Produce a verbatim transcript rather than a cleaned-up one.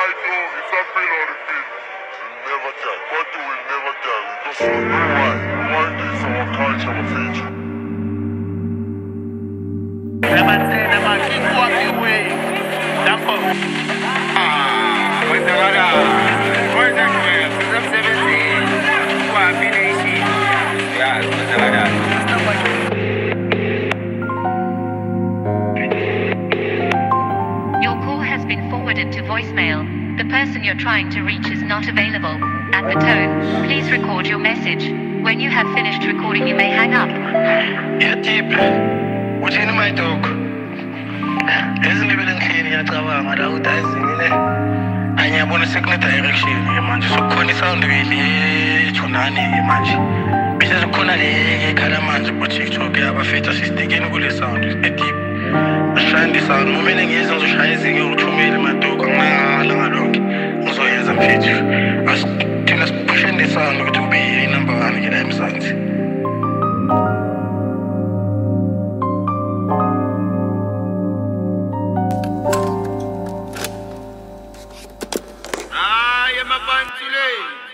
I know it's a feel or a feel. We'll never die. But we will never die. We just don't know why. Why this our culture, our feature. Never say, never keep walking away. Jump up. Ah, what's the matter? What's the matter? I'm seventeen. Who are finishing? Yeah, what's the matter? Forwarded to voicemail. The person you're trying to reach is not available. At the tone, please record your message. When you have finished recording, you may hang up. Yeah, deep. What's in my dog? Isn't even in here? I'm going to I want to signal direction. Man, just so corny sound really. Chunani, man. Because the corner, the Kalaman, but she's talking about fetus is taking with the sound. It's deep. Shiny sound, moving is also shining your two million my dog. I'm so yes, I'm fit. As soon as pushing the sound to be a number one in them sounds. Ah, you're my fun today.